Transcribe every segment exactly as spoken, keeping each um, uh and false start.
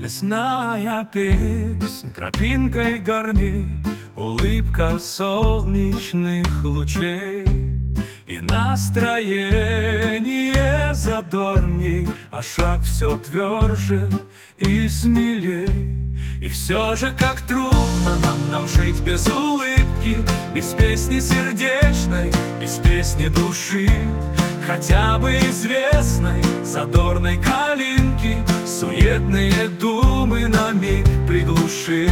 Лесная песнь тропинкой горней, улыбка солнечных лучей, и настроение задорней, а шаг все тверже и смелей. И все же как трудно нам, нам жить без улыбки, без песни сердечной, без песни души, хотя бы известной задорной калинки, суетные думы на миг приглуши.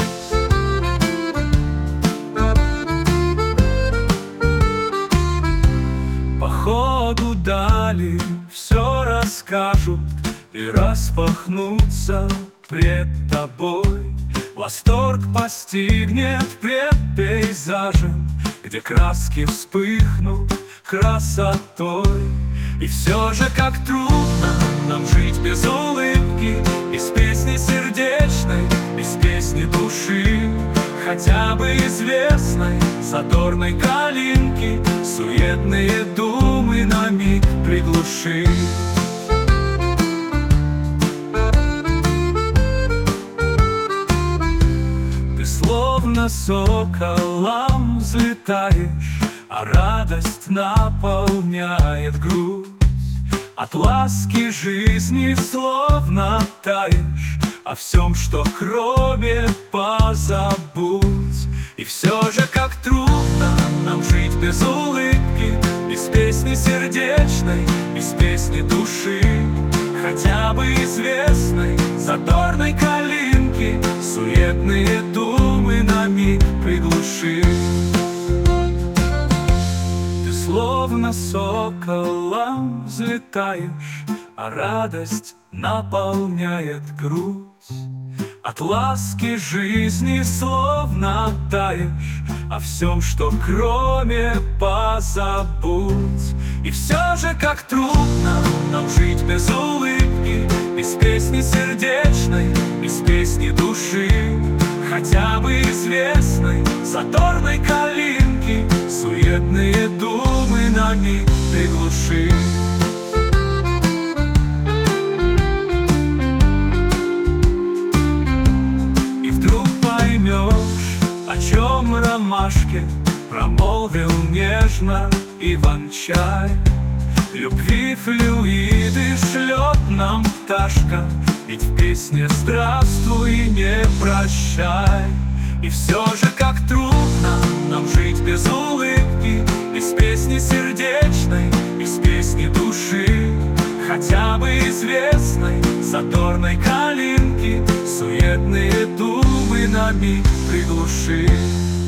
По ходу дали все расскажут и распахнутся пред тобой. Восторг постигнет пред пейзажем, где краски вспыхнут красотой. И все же как трудно нам жить без улыбки, без песни сердечной, без песни души, хотя бы известной задорной калинки, суетные думы на миг приглуши. Ты словно соколом взлетаешь, а радость наполняет грудь. От ласки жизни словно таешь, о всем, что кроме, позабудь. И все же как трудно нам жить без улыбки, без песни сердечной, без песни души, хотя бы известной задорной калинки, суетные думы на миг приглуши. Словно соколом взлетаешь, а радость наполняет грудь. От ласки жизни словно таешь, о всем, что кроме, позабудь. И все же как трудно нам жить без улыбки, без песни сердечной, без песни души, хотя бы известной задорной калинки, суетные думы на миг приглуши. И вдруг поймешь, о чем ромашке промолвил нежно Иван-чай. Любви флюиды шлет нам пташка, ведь в песне здравствуй и не прощай. И все же как трудно нам жить без улыбки, без песни сердечной, без песни души, хотя бы известной задорной калинки, суетные думы на миг приглуши.